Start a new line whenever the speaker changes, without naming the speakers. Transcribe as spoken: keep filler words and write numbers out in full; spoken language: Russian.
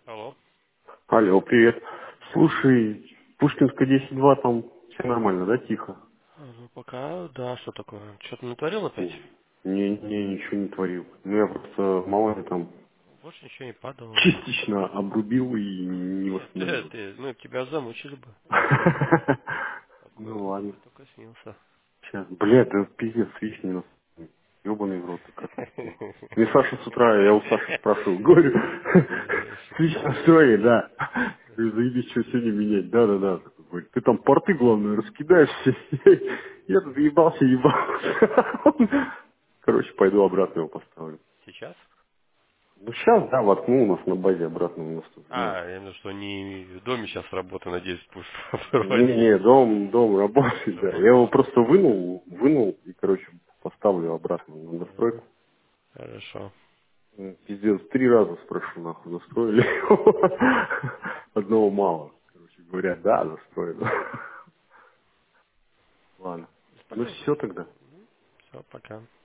Алло.
Алло, привет. Слушай, Пушкинская десять два, там все нормально, да, тихо?
А, Ну, пока, да, что такое? Что-то натворил опять?
Не, не, не, ничего не творил. Ну, я просто Малайзию там
Больше ничего не падало.
частично обрубил и не
Ты,
восстановил.
ты, мы тебя замучили бы. Такой
Ну,
ужас
ладно.
только снился.
Сейчас, блядь, да пиздец, видишь, не ебаный в рот, как такое. Мне Саша с утра, я у Саши спрашиваю, говорю,
Э,
свич настроили, да. Говорю, заебись, что сегодня менять, да-да-да. Такой говорит, ты там порты, главное, раскидаешь все. Я тут ебался, ебался. Короче, пойду обратно его поставлю.
Сейчас?
Ну, сейчас, да, воткнул у нас на базе обратно у нас тут, ну,
А, я имею в виду, что не в доме сейчас работа, надеюсь, будешь проводить.
не-не, дом, дом работает, да. Я его
Работает.
просто вынул, вынул и, короче, поставлю обратно на
Ага,
настройку.
хорошо.
М, Пиздец, три раза спрошу, нахуй, настроили его. Одного мало. Короче говоря, да, настроено. Ладно. Ну
Спокойной
все
ночи.
тогда.
Все, пока.